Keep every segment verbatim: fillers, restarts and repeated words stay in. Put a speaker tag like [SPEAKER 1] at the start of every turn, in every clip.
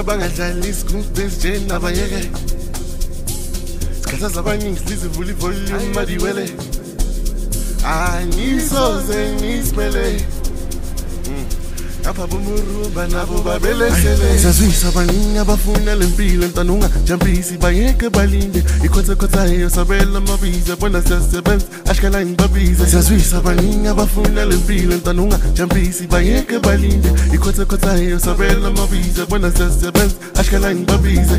[SPEAKER 1] bangadlali isigubhesi nje nabayeke sikhathaza abaningi silizivula ivolume madiwele angisoze ngisimele apha bumuruba nabo babelesele siyazwisa abaningi abafuna lempilo ntanunga jampisi bayeke balinde ikhothakhothayo sabela amabiza bona siyasebenza ashkala ngibabize siyazwisa abaningi abafuna lempilo ntanunga jampisi bayeke balinde ikhothakhothayo sabela amabiza bona siyasebenza ashkala ngibabize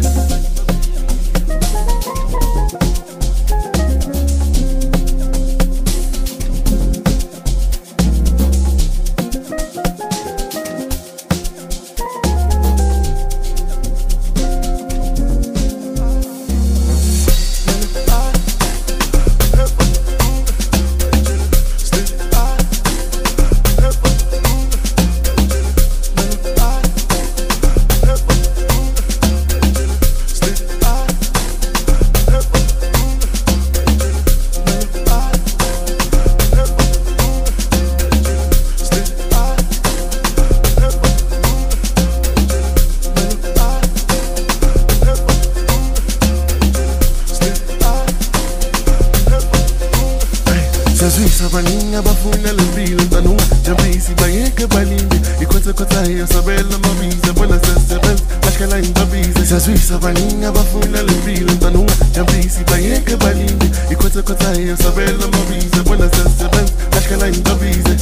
[SPEAKER 1] siyazwisa abaningi abafuna lempilo ntanunga jampisi bayeke balinde ikhothakhothayo sabela amabiza bona siyasebenza ashkala ngibabize siyazwisa abaningi abafuna lempilo ntanunga jampisi bayeke balinde ikhothakhothayo sabela amabiza bona siyasebenza ashkala ngibabize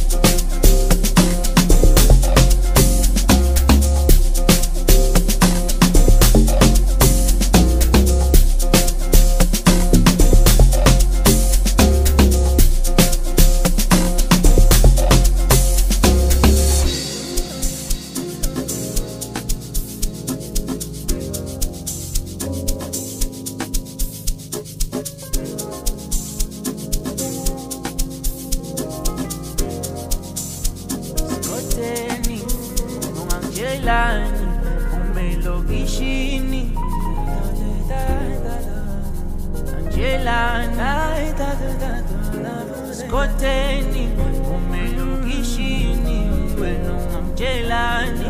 [SPEAKER 2] Ungangelani umelokishini Angelani Skoteni umelokishini wena ungangelani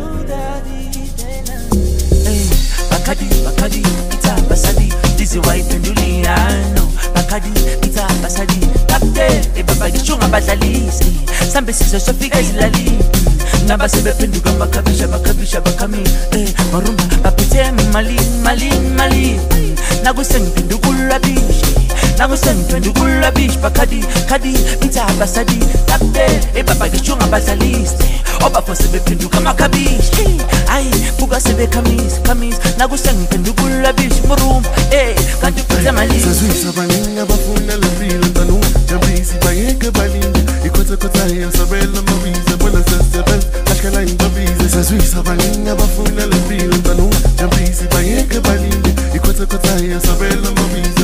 [SPEAKER 2] Hey Bakadi Bakadi ita basadi Dizzy White and Juliano Bakadi ita basadi Kapte e baba gishunga badlalisi Sambe sizo sofika izilali Naba sebe penduka makabisha makabisha bakami eh marumba bapite mali mali mali nagusen pendukula bish nagusen pendukula bish bakadi kadi bita basadi tapte e baba gishunga basaliste oba fo sebe penduka makabish ai buga sebe kamis kamis nagusen pendukula bish marumba eh kanti pita mali
[SPEAKER 1] siyazwisa abaningi abafuna lempilo ntanunga jampisi bayeke balinde ikhothakhothayo sabela amabiza bona siyasebenza ashkala ngibabize siyazwisa abaningi abafuna lempilo ntanunga jampisi bayeke balinde ikhothakhothayo sabela amabiza